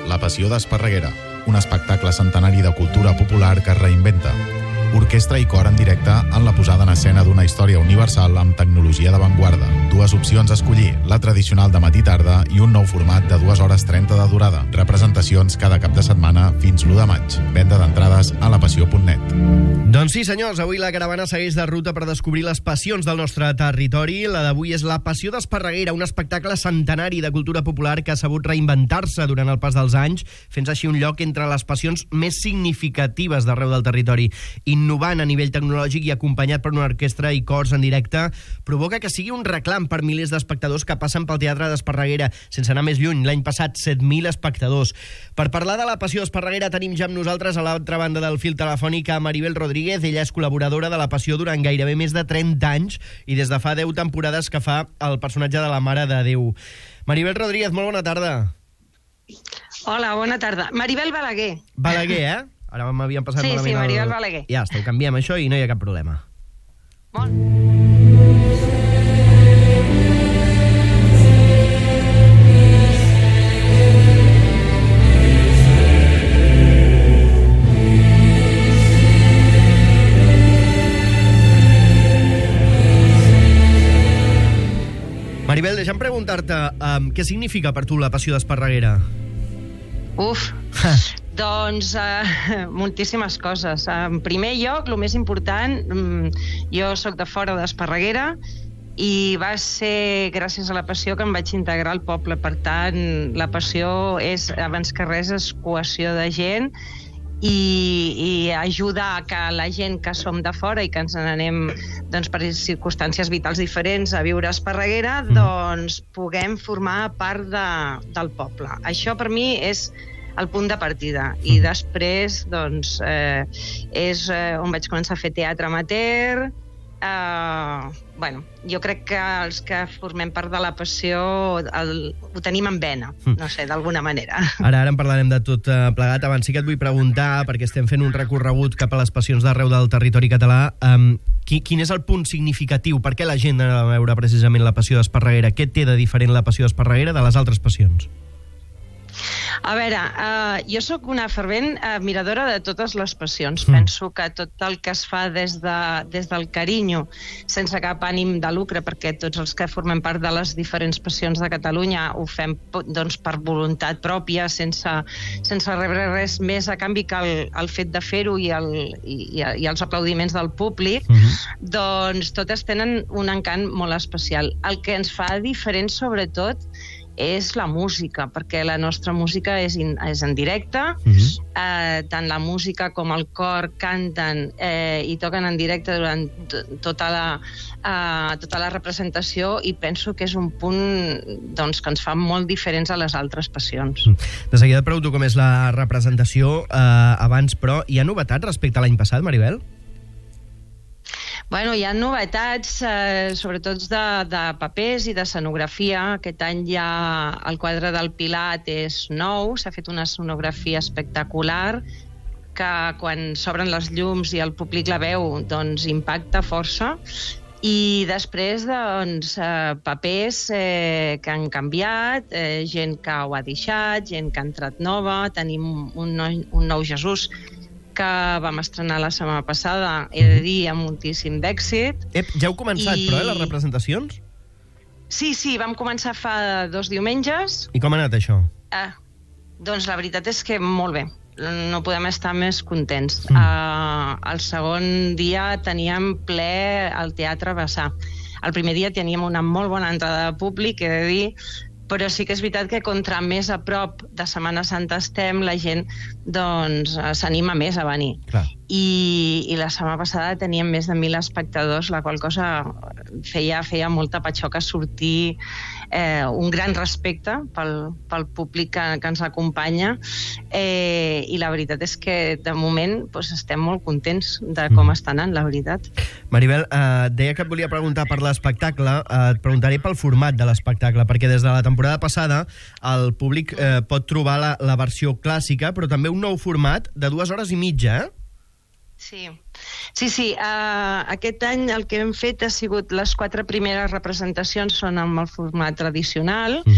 La Passió d'Esparreguera, un espectacle centenari de cultura popular que es reinventa. Orquestra i cor en directe en la posada en escena d'una història universal amb tecnologia d'avantguarda. Dues opcions a escollir, la tradicional de matí-tarda i un nou format de 2 hores 30 de durada. Representacions cada cap de setmana fins l'1 de maig. Venda d'entrades a lapassió.net. Doncs sí, senyors, avui la caravana segueix de ruta per descobrir les passions del nostre territori. La d'avui és La Passió d'Esparreguera, un espectacle centenari de cultura popular que ha sabut reinventar-se durant el pas dels anys, fent així un lloc entre les passions més significatives d'arreu del territori. Innovant a nivell tecnològic i acompanyat per una orquestra i cors en directe, provoca que sigui un reclam per milers d'espectadors que passen pel Teatre d'Esparreguera. Sense anar més lluny, l'any passat 7.000 espectadors. Per parlar de La Passió d'Esparreguera tenim ja amb nosaltres a l'altra banda del fil telefònic a Maribel Rodríguez. Ella és col·laboradora de La Passió durant gairebé més de 30 anys i des de fa 10 temporades que fa el personatge de la Mare de Déu. Maribel Rodríguez, molt bona tarda. Hola, bona tarda. Maribel Balaguer. Balaguer, eh? Ara m'havien passat malament. Sí, Maribel Balaguer. Ja està, ho canviem això i no hi ha cap problema. Molt. Maribel, deixa'm preguntar-te què significa per tu La Passió d'Esparreguera? Doncs moltíssimes coses. En primer lloc, el més important, jo sóc de fora d'Esparreguera i va ser gràcies a La Passió que em vaig integrar al poble. Per tant, La Passió és, abans que res, és cohesió de gent i ajudar que la gent que som de fora i que ens n'anem doncs, per circumstàncies vitals diferents a viure a Esparreguera, doncs puguem formar part del poble. Això per mi és el punt de partida. I després doncs, és on vaig començar a fer teatre amateur. Jo crec que els que formem part de La Passió ho tenim en vena, no sé, d'alguna manera. Ara en parlarem de tot plegat. Abans sí que et vull preguntar, perquè estem fent un recorregut cap a les passions d'arreu del territori català, quin és el punt significatiu? Per què la gent ha de veure precisament La Passió d'Esparreguera? Què té de diferent La Passió d'Esparreguera de les altres passions? A veure, jo sóc una fervent admiradora de totes les passions. Penso que tot el que es fa des del carinyo, sense cap ànim de lucre, perquè tots els que formem part de les diferents passions de Catalunya ho fem doncs, per voluntat pròpia, sense rebre res més a canvi que el fet de fer-ho i els aplaudiments del públic, doncs totes tenen un encant molt especial. El que ens fa diferents, sobretot, és la música, perquè la nostra música és en directe, tant la música com el cor canten i toquen en directe durant tota la representació i penso que és un punt doncs, que ens fa molt diferents a les altres passions. De seguida et pregunto com és la representació abans, però hi ha novetats respecte a l'any passat, Maribel? Hi ha novetats, sobretot de papers i d'escenografia. Aquest any ja el quadre del Pilat és nou, s'ha fet una escenografia espectacular que quan s'obren les llums i el públic la veu, doncs impacta força. I després, doncs, papers que han canviat, gent que ho ha deixat, gent que ha entrat nova, tenim un nou Jesús que vam estrenar la setmana passada, he de dir, amb moltíssim d'èxit. Ja heu començat, però, les representacions? Sí, vam començar fa 2 diumenges. I com ha anat això? Doncs la veritat és que molt bé. No podem estar més contents. El segon dia teníem ple al Teatre Bassà. El primer dia teníem una molt bona entrada de públic, he de dir, però sí que és veritat que contra més a prop de Setmana Santa estem, la gent doncs s'anima més a venir. I la setmana passada teníem més de 1.000 espectadors, la qual cosa feia molta patxoca sortir, un gran respecte pel públic que ens acompanya, i la veritat és que de moment estem molt contents de com està anant, la veritat. Maribel, deia que et volia preguntar per l'espectacle, et preguntaré pel format de l'espectacle, perquè des de la temporada passada el públic pot trobar la versió clàssica, però també un nou format de 2 hores i mitja, Sí. Aquest any el que hem fet ha sigut les 4 primeres representacions són amb el format tradicional,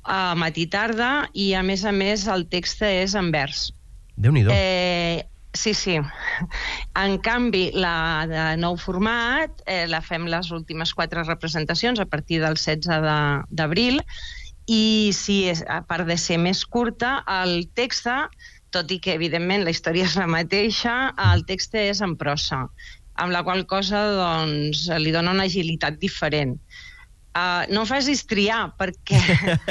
matí i tarda, i a més el text és en vers. Déu-n'hi-do. Sí. En canvi, la de nou format la fem les últimes 4 representacions a partir del 16 d'abril, i a part de ser més curta, el text, tot i que evidentment la història és la mateixa, el text és en prosa, amb la qual cosa doncs, li dona una agilitat diferent. No em facis triar, perquè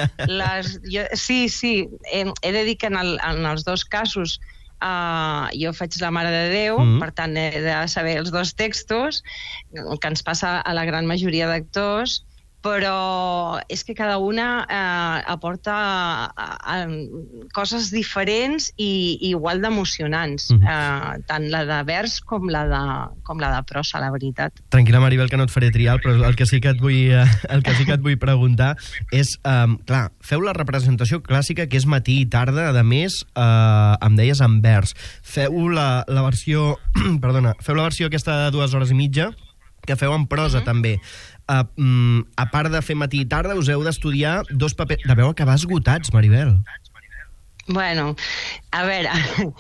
he de dir que en els 2 casos jo faig la Mare de Déu, per tant he de saber els 2 textos, que ens passa a la gran majoria d'actors, però és que cada una aporta coses diferents i igual d'emocionants, tant la de vers com la de prosa, la veritat. Tranquil·la, Maribel, que no et faré triar, però el que sí que et vull preguntar és, clar, feu la representació clàssica, que és matí i tarda, a més, em deies en vers. Feu la versió aquesta de 2 hores i mitja, que feu en prosa, també. A part de fer matí i tarda, us heu d'estudiar 2 papers. Deveu acabar esgotats, Maribel. Bueno, a veure,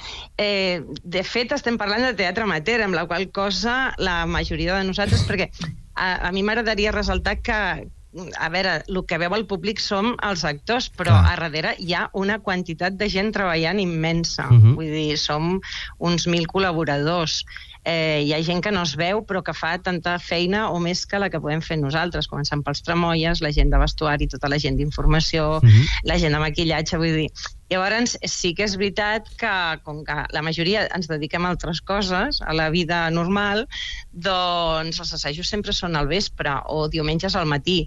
de fet estem parlant de teatre amateur, amb la qual cosa la majoria de nosaltres, perquè a mi m'agradaria ressaltar que, a veure, el que veu el públic som els actors, però a darrere hi ha una quantitat de gent treballant immensa. Vull dir, som uns 1.000 col·laboradors. Hi ha gent que no es veu, però que fa tanta feina o més que la que podem fer nosaltres, començant pels tramoies, la gent de vestuari, tota la gent d'informació, la gent de maquillatge, vull dir. Llavors, sí que és veritat que, com que la majoria ens dediquem a altres coses, a la vida normal, doncs els assajos sempre són al vespre o diumenges al matí,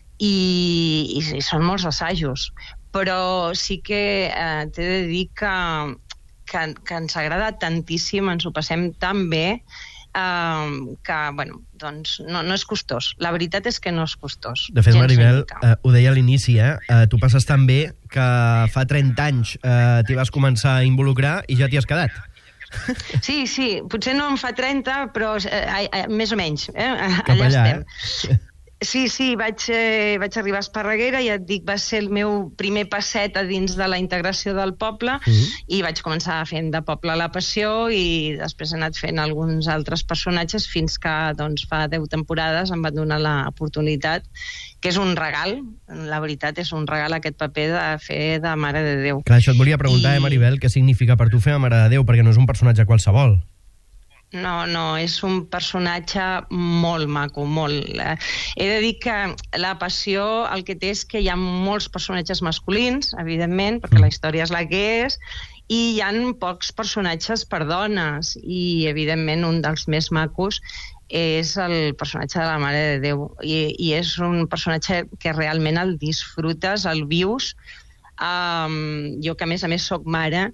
i són molts assajos. Però sí que t'he de dir que ens agrada tantíssim, ens ho passem tan bé, que, bueno, doncs no és costós. La veritat és que no és costós. De fet, Maribel, ho deia a l'inici, tu passes tan bé que fa 30 anys t'hi vas començar a involucrar i ja t'hi has quedat. Sí, potser no en fa 30, però més o menys, allà estem. Sí, vaig arribar a Esparreguera, ja et dic, va ser el meu primer passet a dins de la integració del poble, i vaig començar fent de Poble a la Passió, i després he anat fent alguns altres personatges fins que doncs, fa 10 temporades em van donar l'oportunitat, que és un regal, la veritat és un regal aquest paper de fer de Mare de Déu. Clar, això et volia preguntar, Maribel, què significa per tu fer de Mare de Déu, perquè no és un personatge qualsevol. No, és un personatge molt maco, molt. He de dir que la Passió el que té és que hi ha molts personatges masculins, evidentment, perquè la història és la que és, i hi ha pocs personatges per dones, i evidentment un dels més macos és el personatge de la Mare de Déu, i és un personatge que realment el disfrutes, el vius. Jo que a més soc mare,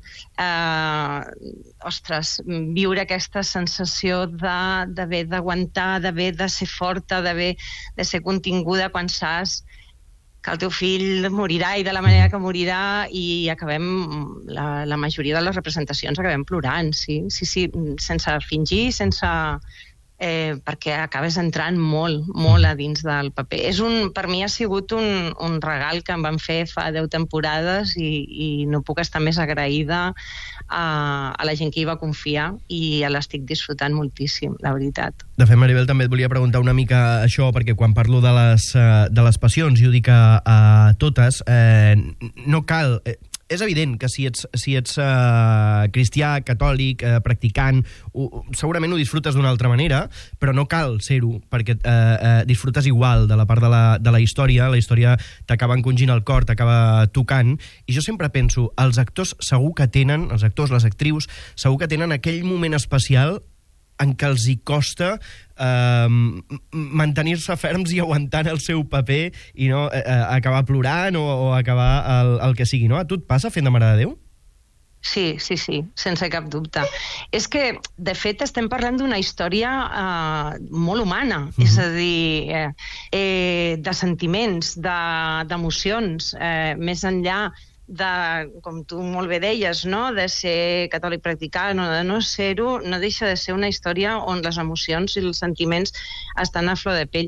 viure aquesta sensació d'haver d'aguantar, d'haver de ser forta, d'haver de ser continguda quan saps que el teu fill morirà i de la manera que morirà, i acabem, la majoria de les representacions acabem plorant, sí, sense fingir, perquè acabes entrant molt a dins del paper. Per mi ha sigut un regal que em van fer fa 10 temporades, i no puc estar més agraïda a la gent que hi va confiar, i l'estic disfrutant moltíssim, la veritat. De fet, Maribel, també et volia preguntar una mica això, perquè quan parlo de les passions, i ho dic a totes, no cal... És evident que si ets cristià, catòlic, practicant, segurament ho disfrutes d'una altra manera, però no cal ser-ho, perquè disfrutes igual de la part de la història t'acaba encongint el cor, t'acaba tocant, i jo sempre penso, els actors, les actrius, segur que tenen aquell moment especial en què els hi costa mantenir-se ferms i aguantant el seu paper i no acabar plorant o acabar el que sigui, no? A tu et passa fent de Mare de Déu? Sí, sense cap dubte. És que, de fet, estem parlant d'una història molt humana, és a dir, de sentiments, d'emocions, més enllà de, com tu molt bé deies, no? De ser catòlic practicant o de no ser-ho, no deixa de ser una història on les emocions i els sentiments estan a flor de pell.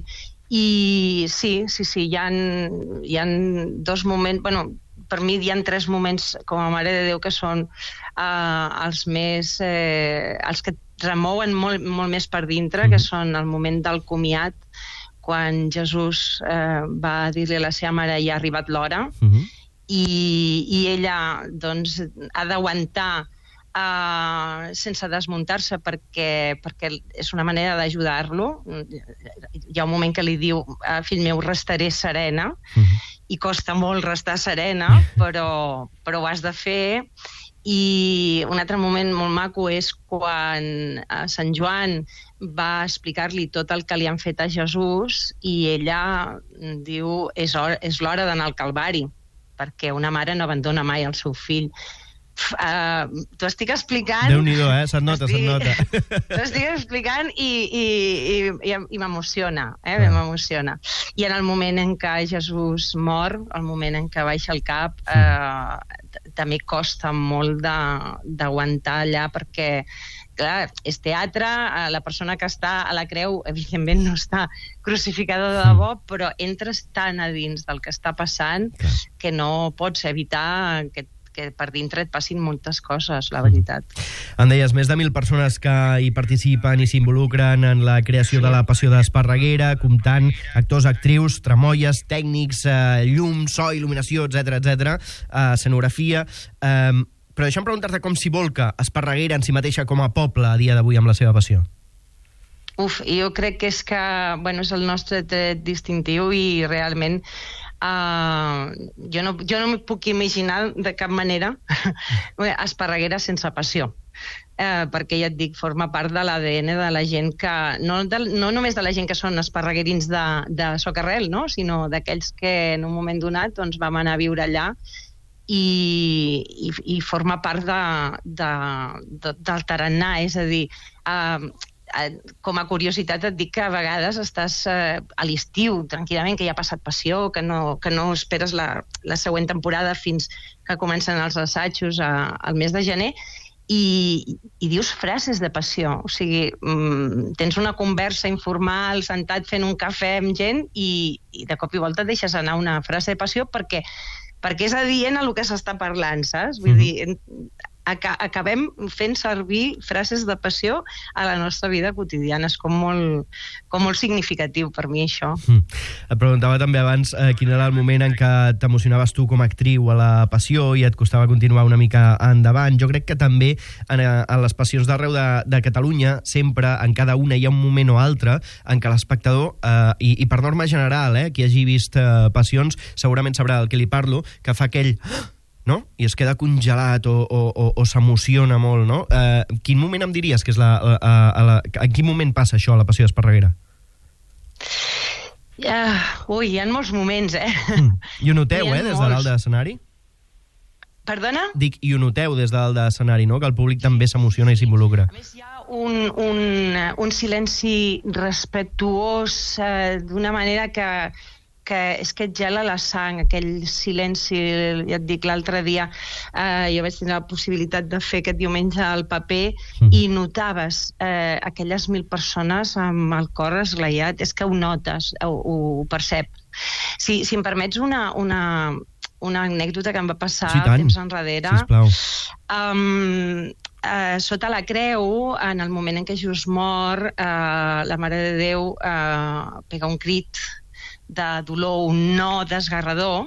I sí, hi ha dos moments, bueno, per mi hi ha 3 moments com a Mare de Déu que són els més, els que et remouen molt més per dintre, que són el moment del comiat, quan Jesús va dir-li a la seva mare ja ha arribat l'hora, i ella doncs ha d'aguantar sense desmuntar-se perquè és una manera d'ajudar-lo. Hi ha un moment que li diu, fill meu, restaré serena, i costa molt restar serena, però ho has de fer. I un altre moment molt maco és quan Sant Joan va explicar-li tot el que li han fet a Jesús i ella diu és l'hora d'anar al Calvari, perquè una mare no abandona mai el seu fill. T'ho estic explicant... Déu-n'hi-do, se't nota. T'ho estic explicant i m'emociona, m'emociona. I en el moment en què Jesús mor, el moment en què baixa el cap, també costa molt d'aguantar allà, perquè clar, és teatre, la persona que està a la creu evidentment no està crucificada de debò, però entres tan a dins del que està passant que no pots evitar que per dintre et passin moltes coses, la veritat. Em deies, més de 1.000 persones que hi participen i s'involucren en la creació de la Passió d'Esparreguera, comptant actors, actrius, tramoies, tècnics, llum, so, il·luminació, etc, escenografia... Però deixa'm preguntar-te com s'hi volca Esparreguera en si mateixa com a poble a dia d'avui amb la seva passió. Jo crec que és és el nostre tret distintiu i realment jo no m'hi puc imaginar de cap manera Esparreguera sense passió. Perquè ja et dic, forma part de l'ADN de la gent que, no només de la gent que són esparreguerins de Socarrel, sinó d'aquells que en un moment donat vam anar a viure allà i forma part del tarannà, és a dir, com a curiositat et dic que a vegades estàs a l'estiu tranquil·lament, que ja ha passat passió, que no esperes la següent temporada fins que comencen els assajos al mes de gener, i dius frases de passió, o sigui, tens una conversa informal, sentat fent un cafè amb gent i de cop i volta et deixes anar una frase de passió perquè és adient a el que s'està parlant, saps? Vull dir, acabem fent servir frases de passió a la nostra vida quotidiana. És com molt significatiu per mi, això. Et preguntava també abans quin era el moment en què t'emocionaves tu com a actriu a la Passió i et costava continuar una mica endavant. Jo crec que també en les passions d'arreu de Catalunya, sempre, en cada una, hi ha un moment o altre en què l'espectador, i per norma general, qui hagi vist passions, segurament sabrà del que li parlo, que fa aquell... no? I es queda congelat o s'emociona molt, no? Quin moment em diries que és en quin moment passa això a la Passió d'Esparreguera? Hi ha molts moments, I ho noteu, des de dalt de l'escenari? Perdona? Dic, i ho noteu des de dalt de l'escenari, no? Que el públic també s'emociona i s'involucra. A més, hi ha un silenci respectuós d'una manera que és que et gela la sang, aquell silenci. Ja et dic, l'altre dia jo vaig tenir la possibilitat de fer aquest diumenge al paper i notaves aquelles 1.000 persones amb el cor esglaiat. És que ho notes, ho perceps. Si em permets una anècdota que em va passar temps enrere. Sisplau. Sota la creu, en el moment en què Jesús mor, la Mare de Déu pega un crit de dolor, un no desgarrador,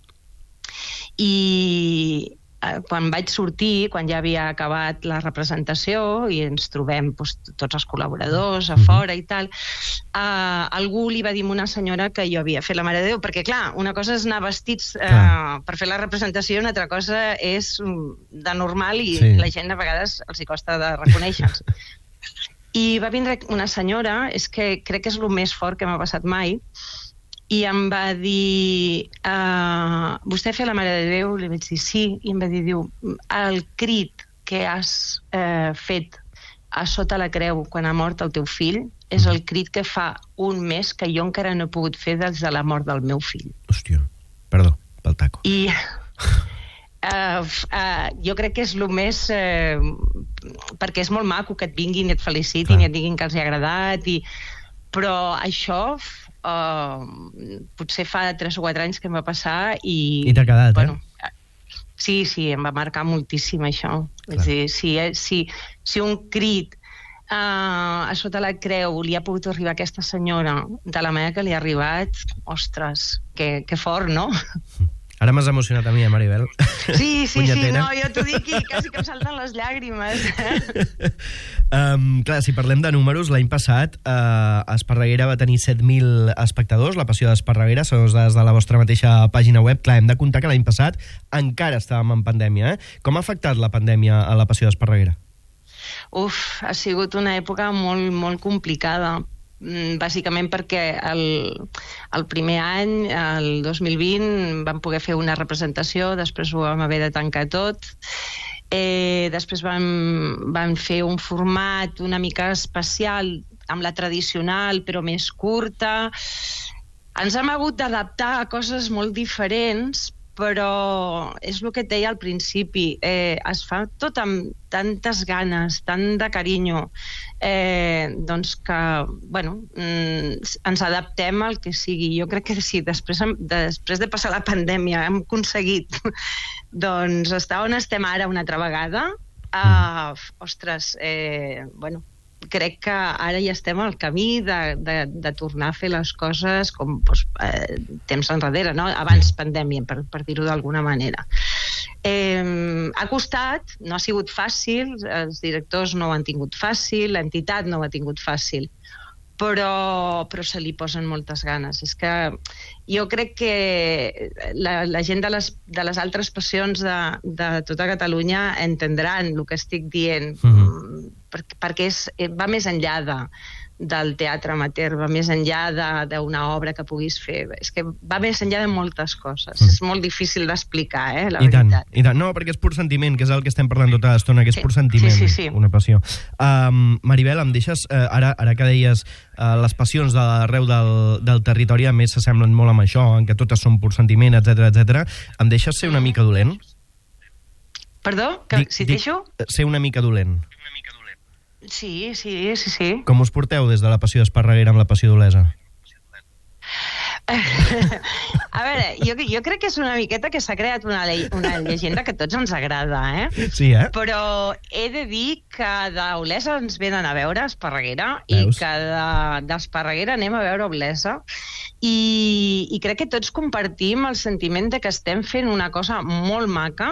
i quan vaig sortir, quan ja havia acabat la representació i ens trobem tots els col·laboradors a fora i tal, algú li va dir a una senyora que jo havia fet la Mare de Déu, perquè clar, una cosa és anar vestits per fer la representació, una altra cosa és de normal i la gent a vegades els hi costa de reconèixer-nos. I va vindre una senyora, és que crec que és el més fort que m'ha passat mai, i em va dir, vostè fa la Mare de Déu? Li vaig dir sí, i em va dir, el crit que has fet a sota la creu quan ha mort el teu fill és el crit que fa un mes que jo encara no he pogut fer des de la mort del meu fill. Hòstia, perdó, pel taco. I jo crec que és el més... perquè és molt maco que et vinguin i et felicitin i et diguin que els hi ha agradat, però això potser fa 3 o 4 anys que em va passar I t'ha quedat, bueno, Sí, em va marcar moltíssim això. És a dir, si un crit a sota la creu li ha pogut arribar a aquesta senyora de la manera que li ha arribat, ostres, que fort, no? Ara m'has emocionat a mi, Maribel. Sí, no, jo t'ho dic i quasi que em salten les llàgrimes. Clar, si parlem de números, l'any passat Esparreguera va tenir 7.000 espectadors, la Passió d'Esparreguera, segons dades de la vostra mateixa pàgina web. Clar, hem de comptar que l'any passat encara estàvem en pandèmia. Com ha afectat la pandèmia a la Passió d'Esparreguera? Ha sigut una època molt, molt complicada, bàsicament perquè el primer any, el 2020, vam poder fer una representació, després ho vam haver de tancar tot, després vam fer un format una mica especial amb la tradicional però més curta. Ens hem hagut d'adaptar a coses molt diferents, però és el que et deia al principi, es fa tot amb tantes ganes, tant de carinyo, doncs que, bueno, ens adaptem al que sigui. Jo crec que si després de passar la pandèmia hem aconseguit doncs estar on estem ara una altra vegada, ostres, bueno, crec que ara ja estem al camí de tornar a fer les coses com temps enrere, no? Abans pandèmia, per dir-ho d'alguna manera. Ha costat, no ha sigut fàcil, els directors no ho han tingut fàcil, l'entitat no ho ha tingut fàcil, però se li posen moltes ganes. És que jo crec que la gent de les altres passions de tota Catalunya entendran el que estic dient, perquè va més enllà del teatre amateur, va més enllà d'una obra que puguis fer. És que va més enllà de moltes coses. És molt difícil d'explicar, la veritat. I tant. No, perquè és pur sentiment, que és el que estem parlant tota l'estona, que és pur sentiment, una passió. Maribel, em deixes, ara que deies les passions d'arreu del territori, a més s'assemblen molt amb això, en què totes són pur sentiment, etc. Em deixes ser una mica dolent? Perdó? Si et deixo? Ser una mica dolent. Sí. Com us porteu des de la Passió d'Esparreguera amb la Passió d'Olesa? A veure, jo crec que és una miqueta que s'ha creat una llegenda que a tots ens agrada, Sí, Però he de dir que d'Olesa ens venen a veure Esparreguera i que d'Esparreguera anem a veure Olesa i crec que tots compartim el sentiment de que estem fent una cosa molt maca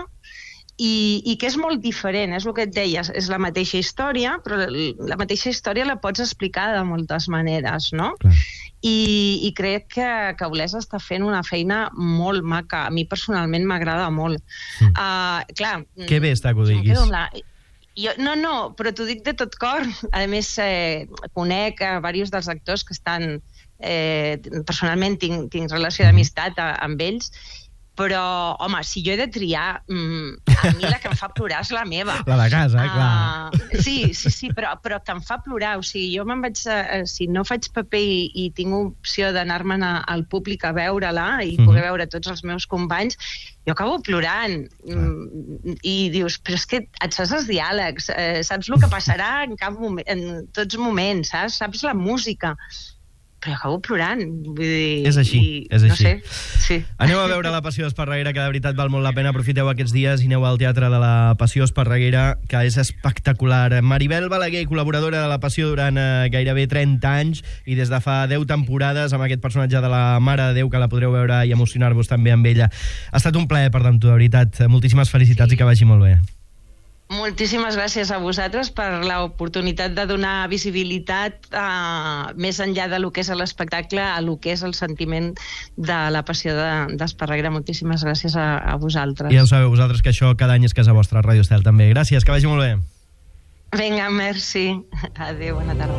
i que és molt diferent, és el que et deies, és la mateixa història, però la mateixa història la pots explicar de moltes maneres, no? I crec que Olesa està fent una feina molt maca. A mi personalment m'agrada molt. Clar, que bé està que ho diguis. No, però t'ho dic de tot cor. A més, conec a diversos dels actors que estan... personalment tinc relació d'amistat amb ells, però, home, si jo he de triar, a mi la que em fa plorar és la meva. La de casa, clar. Sí, però que em fa plorar. O sigui, jo me'n vaig... Si no faig paper i tinc opció d'anar-me'n al públic a veure-la i poder veure tots els meus companys, jo acabo plorant. I dius, però és que et saps els diàlegs, saps el que passarà en tots moments, saps la música, però acabo plorant. Vull dir, és així. No sé, sí. Aneu a veure la Passió d'Esparreguera, que de veritat val molt la pena. Aprofiteu aquests dies i aneu al Teatre de la Passió Esparreguera, que és espectacular. Maribel Balaguer, col·laboradora de la Passió durant gairebé 30 anys i des de fa 10 temporades amb aquest personatge de la Mare de Déu, que la podreu veure i emocionar-vos també amb ella. Ha estat un plaer parlar amb tu, de veritat. Moltíssimes felicitats i que vagi molt bé. Moltíssimes gràcies a vosaltres per l'oportunitat de donar visibilitat més enllà de lo que és l'espectacle a lo que és el sentiment de la Passió d'Esparreguera. Moltíssimes gràcies a vosaltres. I ja ho sabeu vosaltres, que això cada any és casa vostra, Ràdio Estel també. Gràcies, que vagi molt bé. Vinga, merci. Adéu, bona tarda.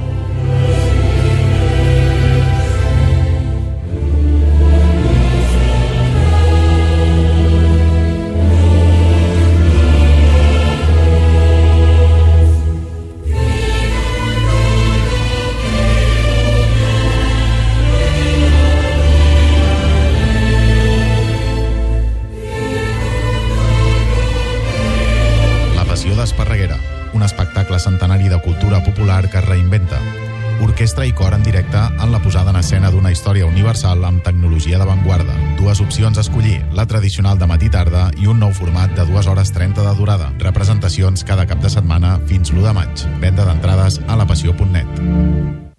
D'Esparreguera, un espectacle centenari de cultura popular que es reinventa. Orquestra i cor en directe en la posada en escena d'una història universal amb tecnologia d'avantguarda. Dues opcions a escollir, la tradicional de matí-tarda i un nou format de 2 hores 30 de durada. Representacions cada cap de setmana fins l'1 de maig. Venda d'entrades a lapassió.net.